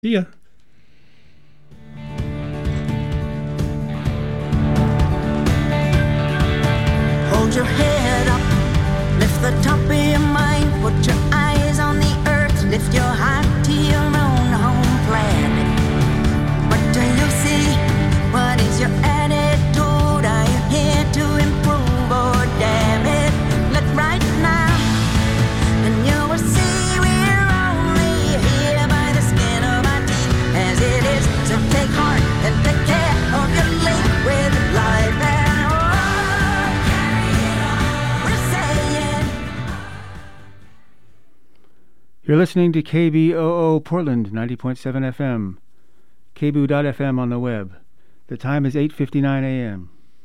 See ya. Hold your head up, lift the top of your mind, put your eyes on the earth, lift your heart to your own home planet. What do you see? What is your attitude? Are you here to improve or damn it? Look right now, and you will see we're only here by the skin of our teeth, as it is. So take heart and take care of your link with life. You're listening to KBOO Portland 90.7 FM, kboo.fm on the web. The time is 8:59 a.m.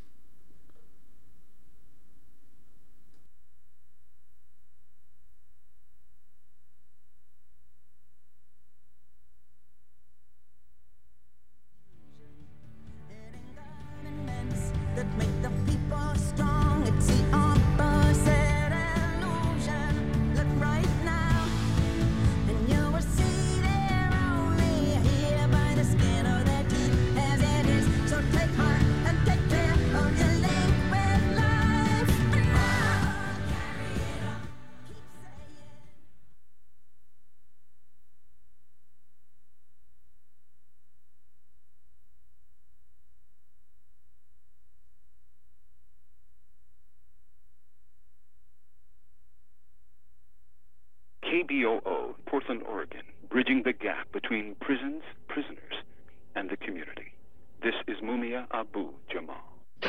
That make the people strong. It's the opposite illusion. Look right now, and you will see they're only here by the skin of their teeth, as it is. So take heart and take care of your link with life. Carry it on, keep saying. KBOO, Portland, Oregon, bridging the gap between prisons, prisoners, and the community. This is Mumia Abu Jamal.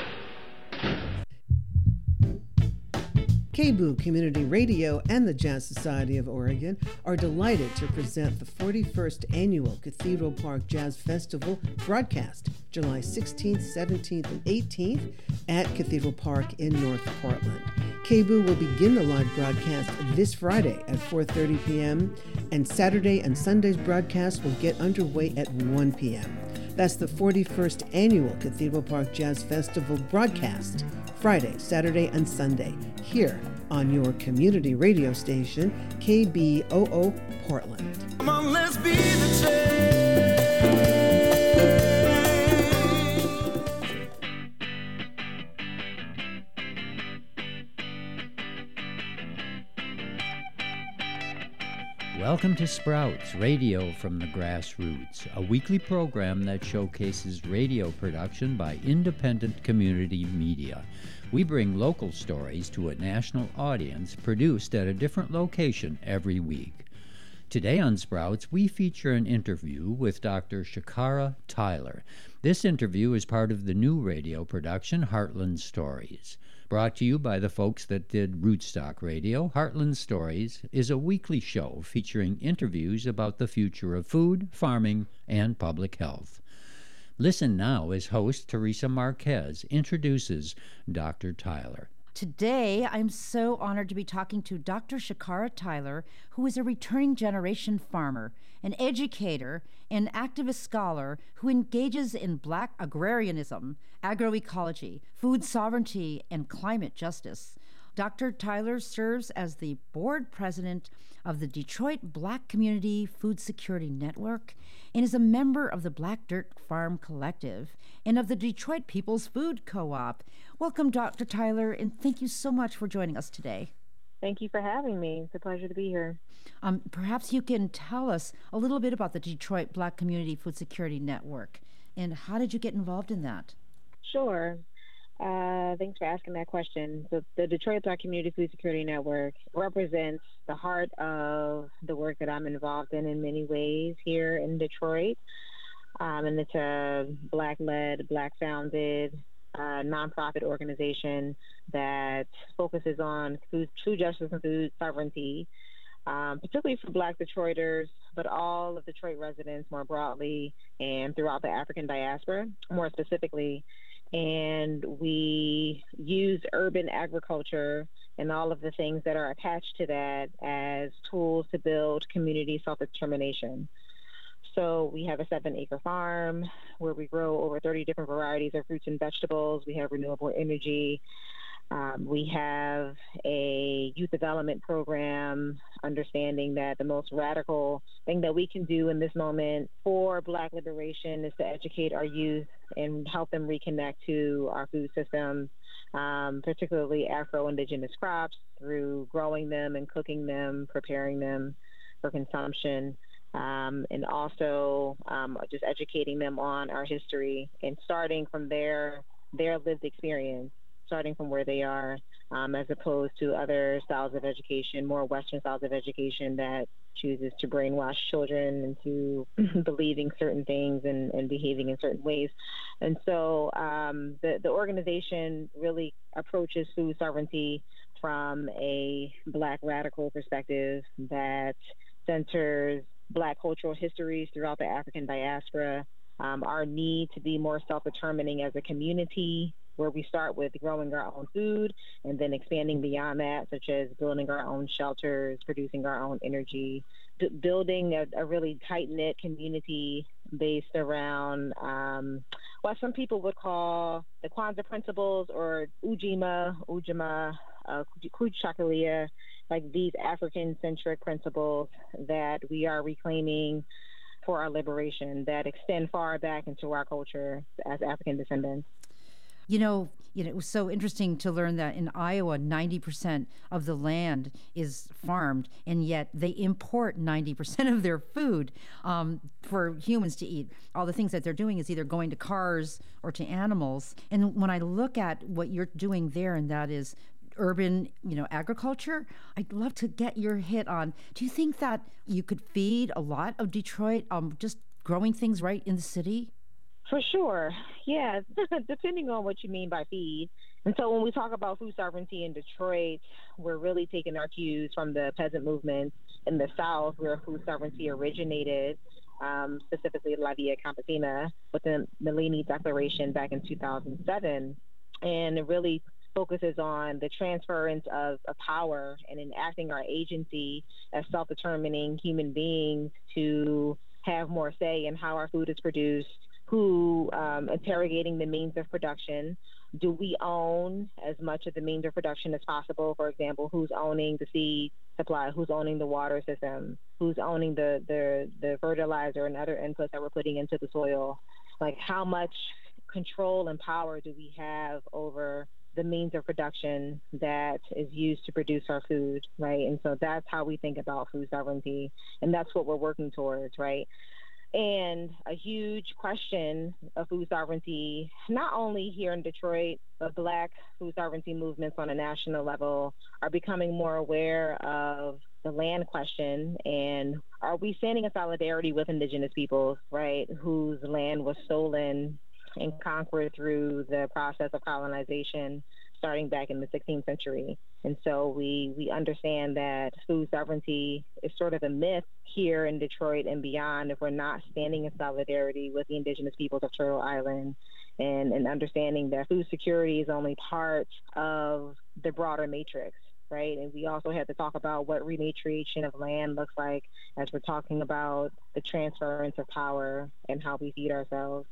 KBOO Community Radio and the Jazz Society of Oregon are delighted to present the 41st Annual Cathedral Park Jazz Festival broadcast July 16th, 17th, and 18th at Cathedral Park in North Portland. KBOO will begin the live broadcast this Friday at 4:30 p.m., and Saturday and Sunday's broadcast will get underway at 1 p.m. That's the 41st Annual Cathedral Park Jazz Festival broadcast, Friday, Saturday, and Sunday, here on your community radio station, KBOO Portland. Come on, let's be the change. Welcome to Sprouts, Radio from the Grassroots, a weekly program that showcases radio production by independent community media. We bring local stories to a national audience produced at a different location every week. Today on Sprouts, we feature an interview with Dr. Shakara Tyler. This interview is part of the new radio production, Heartland Stories. Brought to you by the folks that did Rootstock Radio, Heartland Stories is a weekly show featuring interviews about the future of food, farming, and public health. Listen now as host Teresa Marquez introduces Dr. Tyler. Today, I'm so honored to be talking to Dr. Shakara Tyler, who is a returning generation farmer, an educator, and activist scholar who engages in Black agrarianism, agroecology, food sovereignty, and climate justice. Dr. Tyler serves as the board president of the Detroit Black Community Food Security Network and is a member of the Black Dirt Farm Collective and of the Detroit People's Food Co-op. Welcome, Dr. Tyler, and thank you so much for joining us today. Thank you for having me. It's a pleasure to be here. Perhaps you can tell us a little bit about the Detroit Black Community Food Security Network, and how did you get involved in that? Sure. Thanks for asking that question. So the Detroit Black Community Food Security Network represents the heart of the work that I'm involved in many ways here in Detroit. And it's a Black-led, Black-founded nonprofit organization that focuses on food justice and food sovereignty, particularly for Black Detroiters, but all of Detroit residents more broadly and throughout the African diaspora, more specifically. And we use urban agriculture and all of the things that are attached to that as tools to build community self-determination. So we have a 7-acre farm where we grow over 30 different varieties of fruits and vegetables. We have renewable energy. We have a youth development program, understanding that the most radical thing that we can do in this moment for Black liberation is to educate our youth and help them reconnect to our food system, particularly Afro-Indigenous crops, through growing them and cooking them, preparing them for consumption, and also just educating them on our history and starting from their lived experience, starting from where they are, as opposed to other styles of education, more Western styles of education that chooses to brainwash children into believing certain things and behaving in certain ways. And so the organization really approaches food sovereignty from a Black radical perspective that centers Black cultural histories throughout the African diaspora, our need to be more self-determining as a community, where we start with growing our own food and then expanding beyond that, such as building our own shelters, producing our own energy, building a really tight-knit community based around what some people would call the Kwanzaa principles, or Ujamaa, Kuchakalia, like these African-centric principles that we are reclaiming for our liberation that extend far back into our culture as African descendants. You know, it was so interesting to learn that in Iowa, 90% of the land is farmed, and yet they import 90% of their food for humans to eat. All the things that they're doing is either going to cars or to animals. And when I look at what you're doing there, and that is urban, agriculture, I'd love to get your hit on, do you think that you could feed a lot of Detroit just growing things right in the city? For sure. Yeah, depending on what you mean by feed. And so when we talk about food sovereignty in Detroit, we're really taking our cues from the peasant movement in the South, where food sovereignty originated, specifically La Via Campesina, with the Malini Declaration back in 2007. And it really focuses on the transference of power and enacting our agency as self-determining human beings to have more say in how our food is produced, who interrogating the means of production. Do we own as much of the means of production as possible? For example, who's owning the seed supply? Who's owning the water system? Who's owning the fertilizer and other inputs that we're putting into the soil? Like, how much control and power do we have over the means of production that is used to produce our food, right? And so that's how we think about food sovereignty, and that's what we're working towards, right? And a huge question of food sovereignty, not only here in Detroit, but Black food sovereignty movements on a national level are becoming more aware of the land question. And are we standing in solidarity with Indigenous peoples, right, whose land was stolen and conquered through the process of colonization starting back in the 16th century? And so we understand that food sovereignty is sort of a myth here in Detroit and beyond if we're not standing in solidarity with the Indigenous peoples of Turtle Island, and understanding that food security is only part of the broader matrix, right? And we also have to talk about what rematriation of land looks like as we're talking about the transference of power and how we feed ourselves.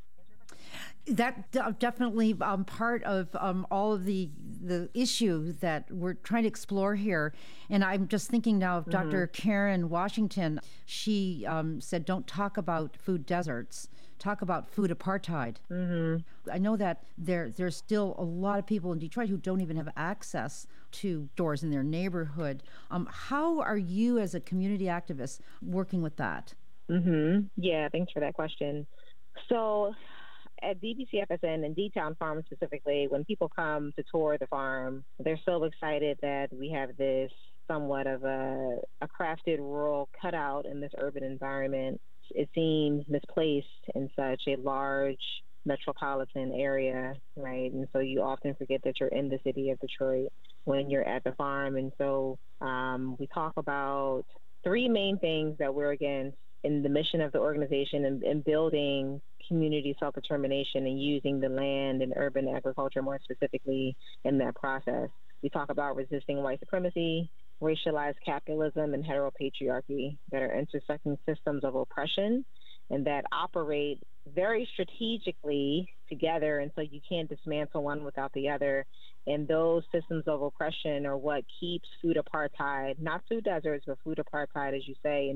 That definitely part of all of the issue that we're trying to explore here. And I'm just thinking now of Dr. Karen Washington. She said, don't talk about food deserts, talk about food apartheid. I know that there's still a lot of people in Detroit who don't even have access to stores in their neighborhood. How are you as a community activist working with that? Yeah, thanks for that question. So at DBCFSN and D-Town Farm specifically, when people come to tour the farm, they're so excited that we have this somewhat of a crafted rural cutout in this urban environment. It seems misplaced in such a large metropolitan area, right? And so you often forget that you're in the city of Detroit when you're at the farm. And so we talk about three main things that we're against in the mission of the organization and building community self-determination and using the land and urban agriculture more specifically in that process. We talk about resisting white supremacy, racialized capitalism, and heteropatriarchy that are intersecting systems of oppression and that operate very strategically together, and so you can't dismantle one without the other. And those systems of oppression are what keeps food apartheid, not food deserts, but food apartheid, as you say,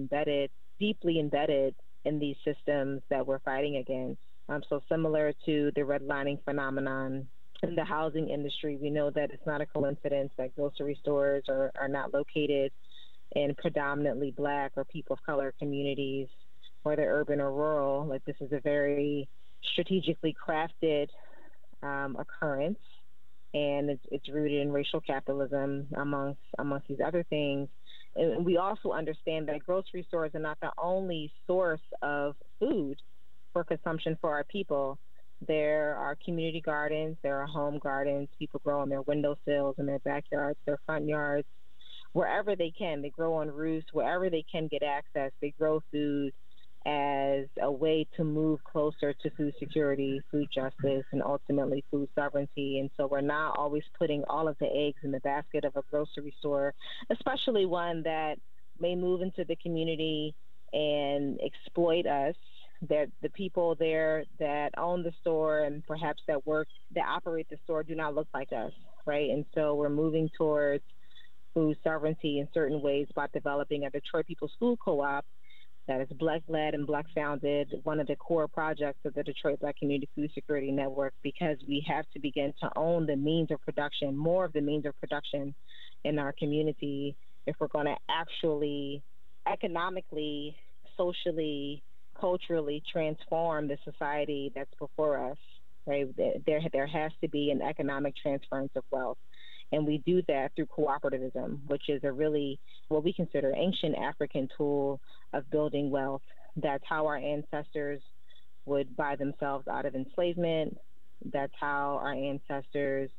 deeply embedded in these systems that we're fighting against. So similar to the redlining phenomenon in the housing industry, we know that it's not a coincidence that grocery stores are not located in predominantly Black or people of color communities, whether urban or rural. Like, this is a very strategically crafted occurrence, and it's rooted in racial capitalism amongst these other things. And we also understand that grocery stores are not the only source of food for consumption for our people. There are community gardens, there are home gardens. People grow on their windowsills, in their backyards, their front yards, wherever they can. They grow on roofs, wherever they can get access. They grow food as a way to move closer to food security, food justice, and ultimately food sovereignty. And so we're not always putting all of the eggs in the basket of a grocery store, especially one that may move into the community and exploit us. That the people there that own the store and perhaps that operate the store do not look like us, right? And so we're moving towards food sovereignty in certain ways by developing a Detroit People's Food Co-op that is Black-led and Black-founded, one of the core projects of the Detroit Black Community Food Security Network, because we have to begin to own the means of production, more of the means of production in our community, if we're going to actually economically, socially, culturally transform the society that's before us, right? There has to be an economic transference of wealth. And we do that through cooperativism, which is a really what we consider ancient African tool of building wealth. That's how our ancestors would buy themselves out of enslavement. That's how our ancestors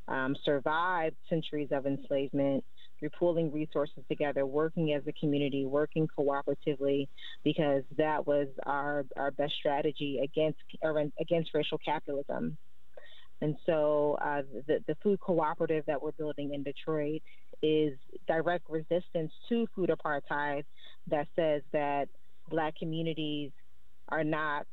survived centuries of enslavement, through pooling resources together, working as a community, working cooperatively, because that was our best strategy against racial capitalism. And so the food cooperative that we're building in Detroit is direct resistance to food apartheid that says that Black communities are not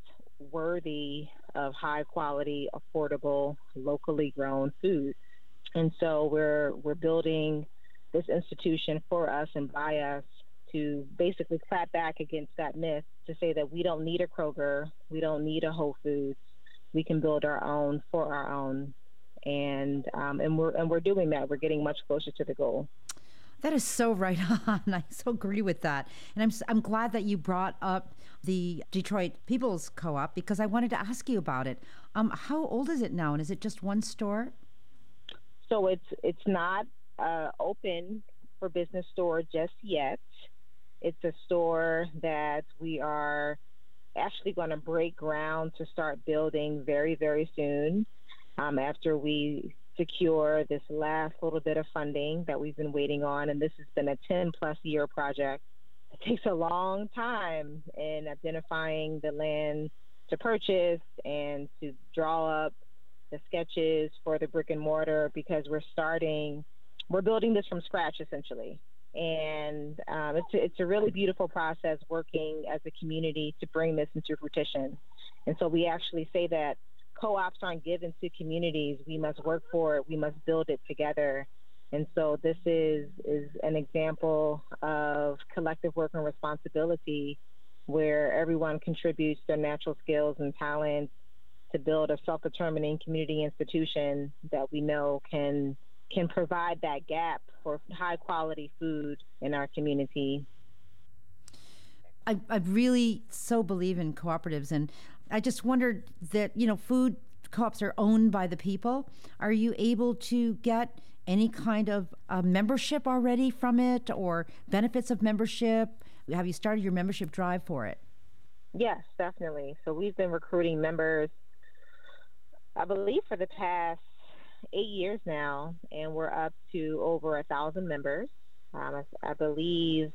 worthy of high quality, affordable, locally grown food. And so we're building this institution for us and by us to basically clap back against that myth, to say that we don't need a Kroger, we don't need a Whole Foods. We can build our own for our own, and we're doing that. We're getting much closer to the goal. That is so right on. I so agree with that, and I'm glad that you brought up the Detroit People's Co-op, because I wanted to ask you about it. How old is it now, and is it just one store? So it's not open for business store just yet. It's a store that we are actually going to break ground to start building very, very soon, after we secure this last little bit of funding that we've been waiting on. And this has been a 10-plus year project. It takes a long time in identifying the land to purchase and to draw up the sketches for the brick and mortar, because we're building this from scratch, essentially. And it's a really beautiful process working as a community to bring this into fruition. And so we actually say that co-ops aren't given to communities. We must work for it. We must build it together. And so this is an example of collective work and responsibility, where everyone contributes their natural skills and talents to build a self-determining community institution that we know can provide that gap for high quality food in our community. I really so believe in cooperatives, and I just wondered that, food co-ops are owned by the people. Are you able to get any kind of membership already from it, or benefits of membership? Have you started your membership drive for it? Yes, definitely. So we've been recruiting members, I believe, for the past 8 years now, and we're up to over 1,000 members. I believe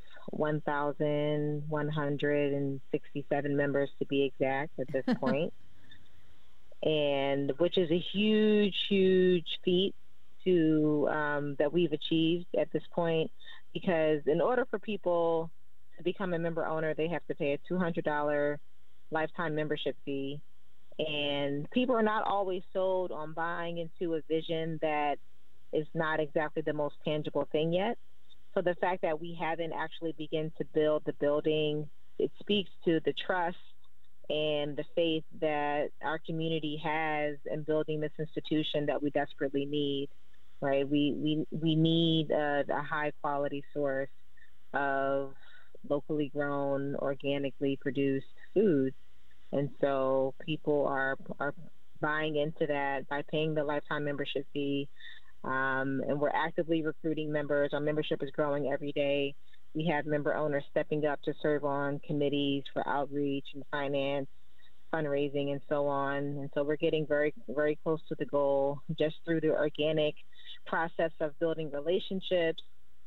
1,167 members to be exact at this point, and which is a huge, huge feat to that we've achieved at this point. Because in order for people to become a member owner, they have to pay a $200 lifetime membership fee. And people are not always sold on buying into a vision that is not exactly the most tangible thing yet. So the fact that we haven't actually begun to build the building, it speaks to the trust and the faith that our community has in building this institution that we desperately need, right? We need a high quality source of locally grown, organically produced food. And so people are buying into that by paying the lifetime membership fee. And we're actively recruiting members. Our membership is growing every day. We have member owners stepping up to serve on committees for outreach and finance, fundraising, and so on. And so we're getting very, very close to the goal just through the organic process of building relationships,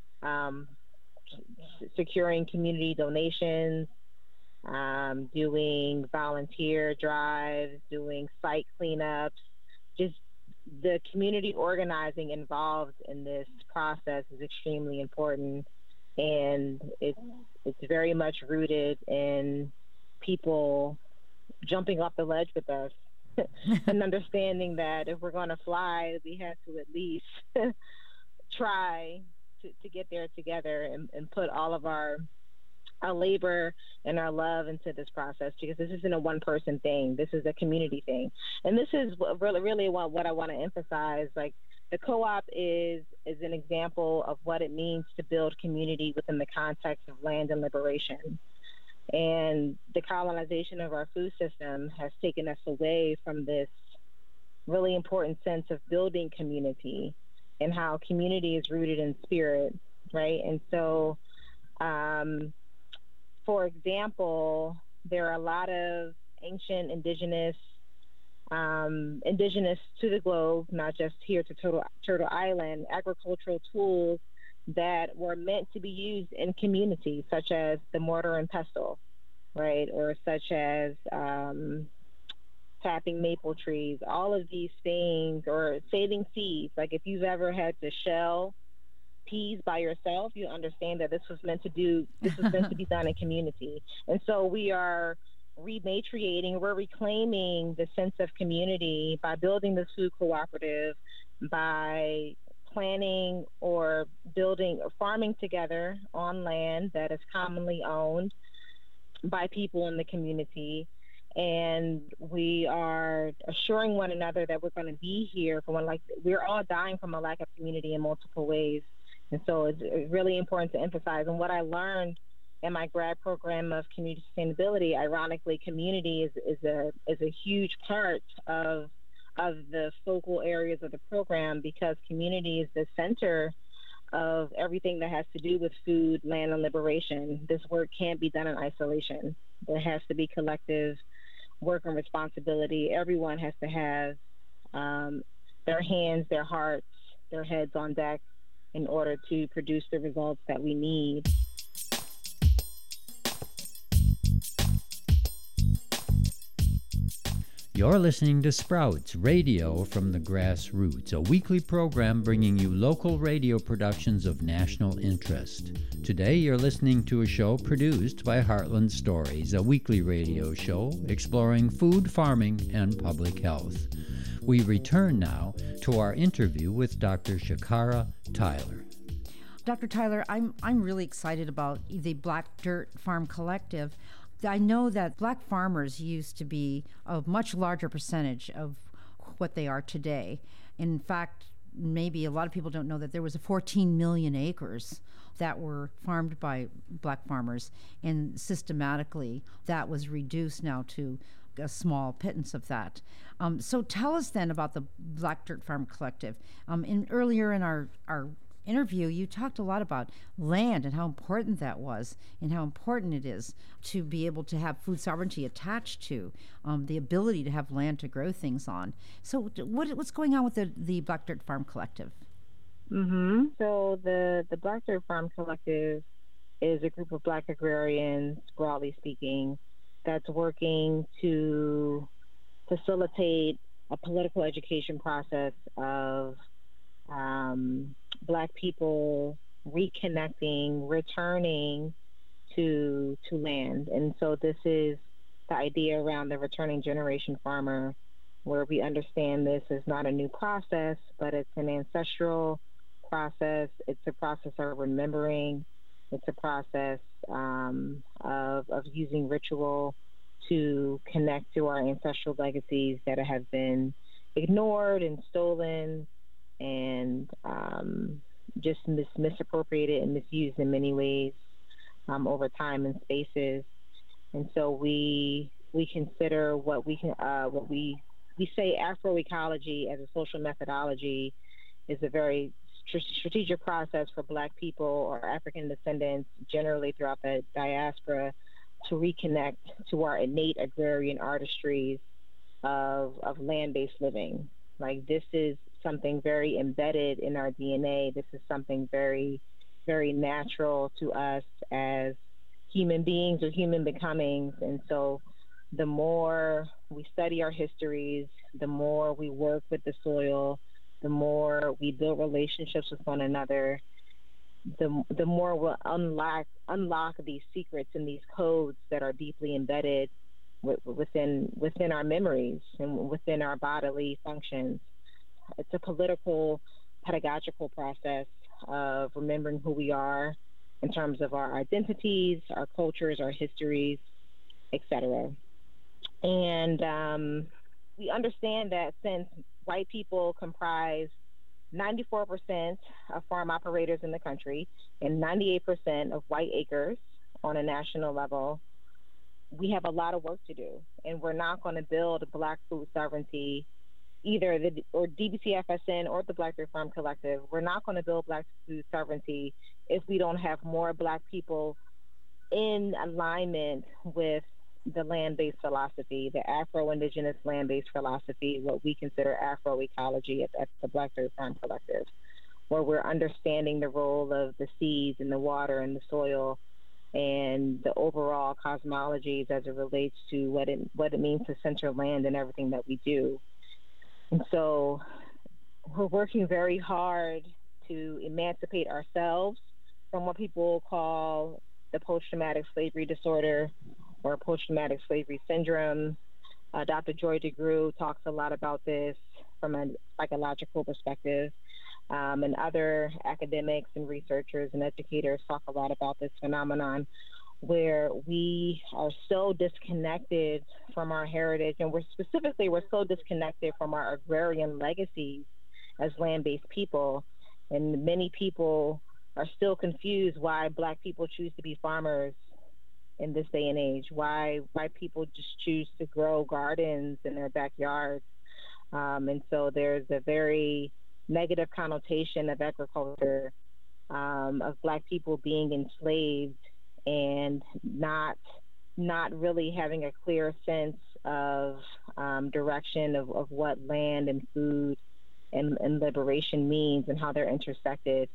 securing community donations, doing volunteer drives, doing site cleanups, just the community organizing involved in this process is extremely important, and it's very much rooted in people jumping off the ledge with us and understanding that if we're going to fly, we have to at least try to get there together and put all of our labor and our love into this process, because this isn't a one-person thing. This is a community thing. And this is really what I want to emphasize. Like, the co-op is an example of what it means to build community within the context of land and liberation. And the colonization of our food system has taken us away from this really important sense of building community and how community is rooted in spirit, right? And so, for example, there are a lot of ancient indigenous to the globe, not just here to Turtle Island, agricultural tools that were meant to be used in community, such as the mortar and pestle, right? Or such as tapping maple trees, all of these things, or saving seeds. Like, if you've ever had to shell peas by yourself, you understand that this was meant to be done in community. And so we are rematriating, we're reclaiming the sense of community by building this food cooperative, by planning or building or farming together on land that is commonly owned by people in the community. And we are assuring one another that we're going to be here for we're all dying from a lack of community in multiple ways. And so it's really important to emphasize. And what I learned in my grad program of community sustainability, ironically, community is a huge part of the focal areas of the program, because community is the center of everything that has to do with food, land, and liberation. This work can't be done in isolation. There has to be collective work and responsibility. Everyone has to have their hands, their hearts, their heads on deck in order to produce the results that we need. You're listening to Sprouts Radio from the Grassroots, a weekly program bringing you local radio productions of national interest. Today you're listening to a show produced by Heartland Stories, a weekly radio show exploring food, farming, and public health. We return now to our interview with Dr. Shakara Tyler. Dr. Tyler, I'm really excited about the Black Dirt Farm Collective. I know that black farmers used to be a much larger percentage of what they are today. In fact, maybe a lot of people don't know that there was 14 million acres that were farmed by black farmers, and systematically that was reduced now to a small pittance of that. So tell us then about the Black Dirt Farm Collective. Earlier in our interview, you talked a lot about land and how important that was, and how important it is to be able to have food sovereignty attached to the ability to have land to grow things on. So what's going on with the Black Dirt Farm Collective? Mm-hmm. So the Black Dirt Farm Collective is a group of Black agrarians, broadly speaking, that's working to facilitate a political education process of Black people reconnecting, returning to land. And so this is the idea around the returning generation farmer, where we understand this is not a new process, but it's an ancestral process. It's a process of remembering. It's a process of using ritual to connect to our ancestral legacies that have been ignored and stolen and just misappropriated and misused in many ways over time and spaces. And so we consider what we say Afroecology as a social methodology is a very strategic process for Black people or African descendants generally throughout the diaspora to reconnect to our innate agrarian artistries of land-based living. Like, this is something very embedded in our DNA. This is something very, very natural to us as human beings or human becomings. And so the more we study our histories, the more we work with the soil, the more we build relationships with one another, the more we'll unlock these secrets and these codes that are deeply embedded within our memories and within our bodily functions. It's a political, pedagogical process of remembering who we are in terms of our identities, our cultures, our histories, etc. And we understand that since white people comprise 94% of farm operators in the country and 98% of white acres on a national level, we have a lot of work to do. And we're not going to build Black food sovereignty, either DBCFSN or the Black Dirt Farm Collective. We're not going to build Black food sovereignty if we don't have more Black people in alignment with the land-based philosophy, the Afro-Indigenous land-based philosophy, what we consider Afroecology at the Black Dirt Farm Collective, where we're understanding the role of the seeds and the water and the soil and the overall cosmologies as it relates to what it means to center land and everything that we do. And so we're working very hard to emancipate ourselves from what people call the post-traumatic slavery disorder or post-traumatic slavery syndrome. Dr. Joy DeGruy talks a lot about this from a psychological perspective, and other academics and researchers and educators talk a lot about this phenomenon where we are so disconnected from our heritage, and we're so disconnected from our agrarian legacies as land-based people. And many people are still confused why Black people choose to be farmers in this day and age, why people just choose to grow gardens in their backyards. And so there's a very negative connotation of agriculture, of Black people being enslaved and not really having a clear sense of direction of what land and food and liberation means and how they're intersected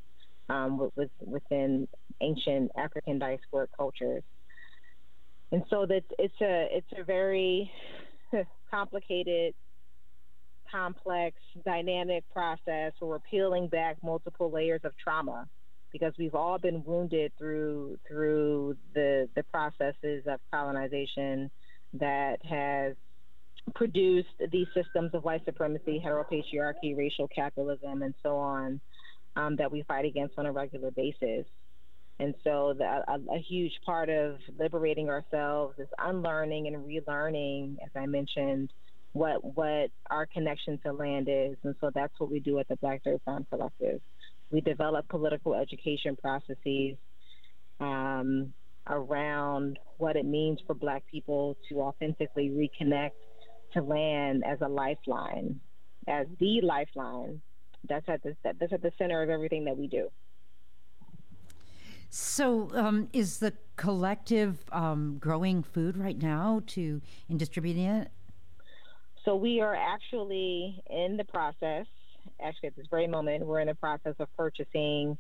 within ancient African diasporic cultures. And so that it's a very complicated, complex, dynamic process where we're peeling back multiple layers of trauma, because we've all been wounded through the processes of colonization that has produced these systems of white supremacy, heteropatriarchy, racial capitalism, and so on, that we fight against on a regular basis. And so a huge part of liberating ourselves is unlearning and relearning, as I mentioned, what our connection to land is. And so that's what we do at the Black Dirt Farm Collective. We develop political education processes around what it means for Black people to authentically reconnect to land as a lifeline, as the lifeline. That's at the center of everything that we do. So is the collective growing food right now and distributing it? So we are actually in the process, at this very moment, we're in the process of purchasing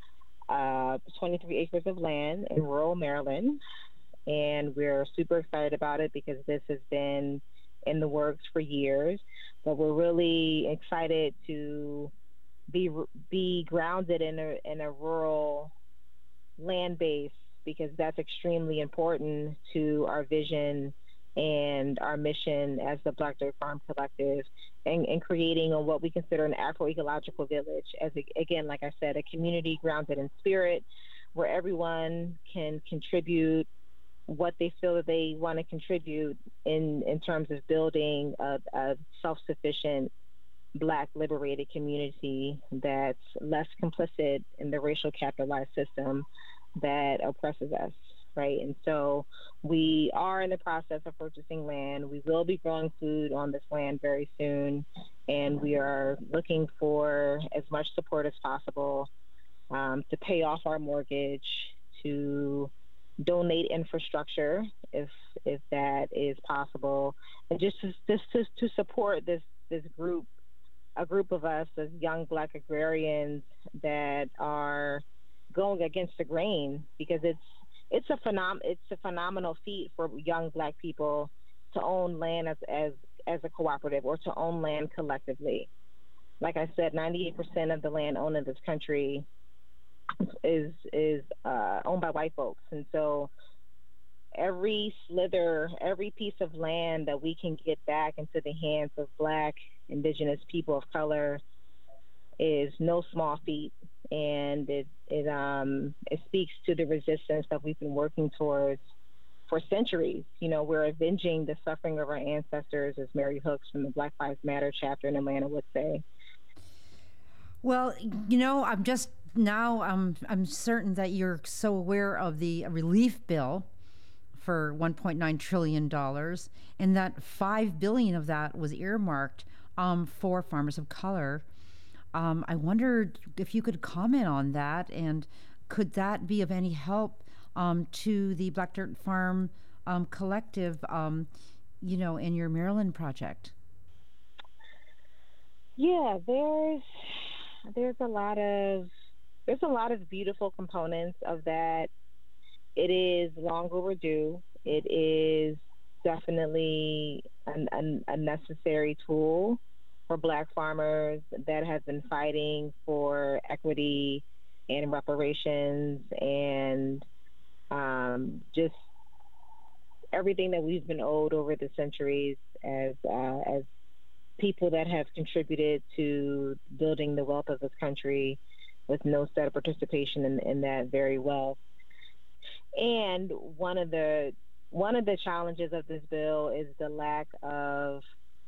23 acres of land in rural Maryland. And we're super excited about it because this has been in the works for years. But we're really excited to be grounded in a rural land base, because that's extremely important to our vision and our mission as the Black Dirt Farm Collective, and creating on what we consider an agroecological village, as again, like I said, a community grounded in spirit, where everyone can contribute what they feel that they want to contribute in terms of building a self-sufficient Black liberated community that's less complicit in the racial capitalized system that oppresses us, right? And so we are in the process of purchasing land. We will be growing food on this land very soon, and we are looking for as much support as possible to pay off our mortgage, to donate infrastructure if that is possible, and just to support this group, a group of us as young Black agrarians that are going against the grain, because it's a phenomenal feat for young Black people to own land as a cooperative, or to own land collectively. Like I said, 98% of the land owned in this country is owned by white folks, and so every slither, every piece of land that we can get back into the hands of Black, Indigenous people of color is no small feat, and it speaks to the resistance that we've been working towards for centuries. You know, we're avenging the suffering of our ancestors, as Mary Hooks from the Black Lives Matter chapter in Atlanta would say. Well, you know, I'm certain that you're so aware of the relief bill for $1.9 trillion, and that $5 billion of that was earmarked for farmers of color. I wondered if you could comment on that, and could that be of any help to the Black Dirt Farm Collective, you know, in your Maryland project? Yeah, there's a lot of beautiful components of that. It is long overdue. It is definitely a necessary tool for Black farmers that have been fighting for equity and reparations, and just everything that we've been owed over the centuries as people that have contributed to building the wealth of this country with no set of participation in that very wealth. And one of the challenges of this bill is the lack of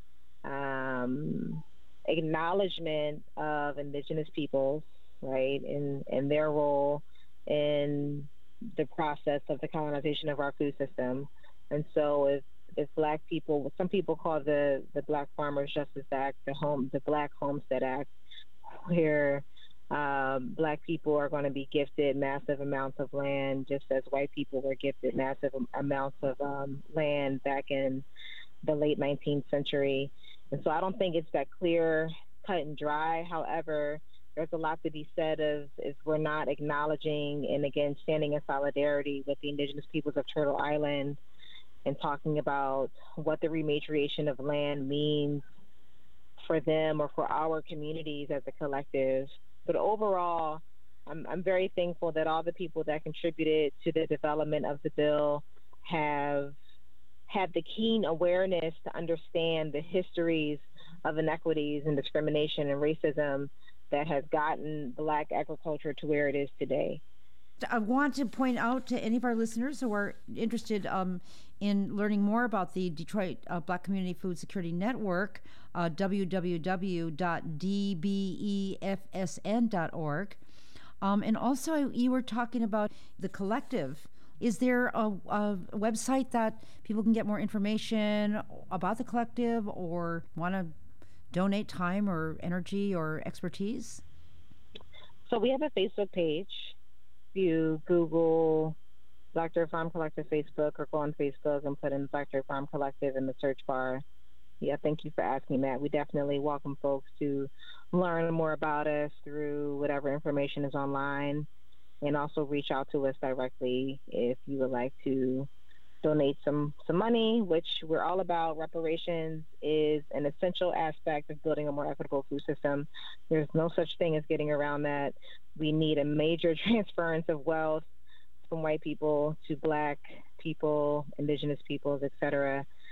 acknowledgement of Indigenous peoples, right, and their role in the process of the colonization of our food system. And so if Black people, some people call the Black Farmers Justice Act the Black Homestead Act, where Black people are going to be gifted massive amounts of land, just as white people were gifted massive amounts of land back in the late 19th century. And so I don't think it's that clear, cut and dry. However, there's a lot to be said if we're not acknowledging and, again, standing in solidarity with the Indigenous peoples of Turtle Island and talking about what the rematriation of land means for them or for our communities as a collective. But overall, I'm very thankful that all the people that contributed to the development of the bill have had the keen awareness to understand the histories of inequities and discrimination and racism that has gotten Black agriculture to where it is today. I want to point out to any of our listeners who are interested in learning more about the Detroit Black Community Food Security Network, www.dbefsn.org. And also, you were talking about the collective. Is there a website that people can get more information about the collective, or want to donate time or energy or expertise? So we have a Facebook page. If you Google Black Dirt Farm Collective Facebook, or go on Facebook and put in Black Dirt Farm Collective in the search bar. Yeah, thank you for asking that. We definitely welcome folks to learn more about us through whatever information is online, and also reach out to us directly if you would like to donate some money, which we're all about. Reparations is an essential aspect of building a more equitable food system. There's no such thing as getting around that. We need a major transference of wealth from white people to Black people, Indigenous peoples, et cetera.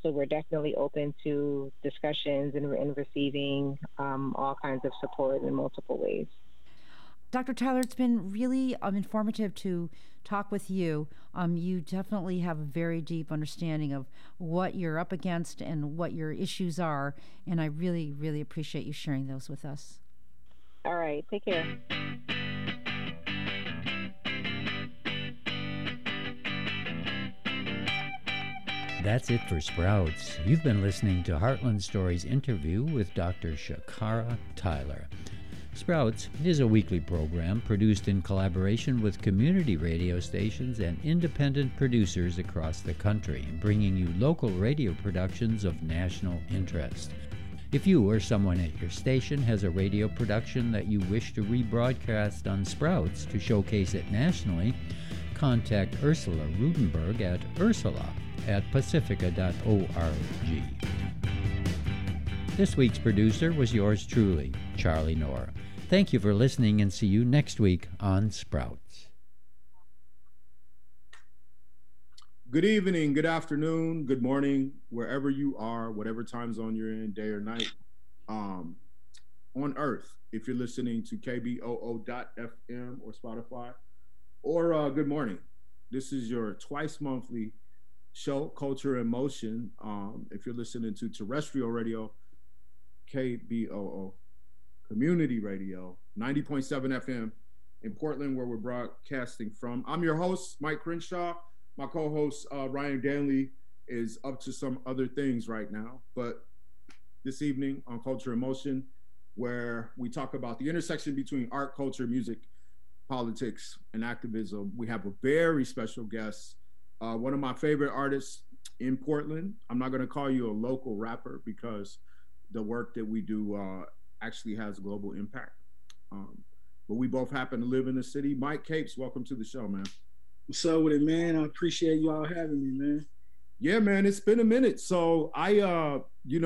So we're definitely open to discussions and receiving all kinds of support in multiple ways. Dr. Tyler, it's been really informative to talk with you. You definitely have a very deep understanding of what you're up against and what your issues are, and I really, really appreciate you sharing those with us. All right, take care. That's it for Sprouts. You've been listening to Heartland Stories interview with Dr. Shakara Tyler. Sprouts is a weekly program produced in collaboration with community radio stations and independent producers across the country, bringing you local radio productions of national interest. If you or someone at your station has a radio production that you wish to rebroadcast on Sprouts to showcase it nationally, contact Ursula Rudenberg at ursula@pacifica.org. This week's producer was yours truly, Charlie Knorr. Thank you for listening, and see you next week on Sprouts. Good evening, good afternoon, good morning, wherever you are, whatever time zone you're in, day or night, on Earth. If you're listening to KBOO.FM or Spotify, or good morning. This is your twice monthly show, Culture in Motion. If you're listening to terrestrial radio, KBOO Community Radio, 90.7 FM in Portland, where we're broadcasting from. I'm your host, Mike Crenshaw. My co-host, Ryan Danley, is up to some other things right now. But this evening on Culture in Motion, where we talk about the intersection between art, culture, music, politics, and activism, we have a very special guest, one of my favorite artists in Portland. I'm not going to call you a local rapper because the work that we do actually has global impact. But we both happen to live in the city. Mike Capes, welcome to the show, man. What's up with it, man? I appreciate y'all having me, man. Yeah, man, it's been a minute. So I,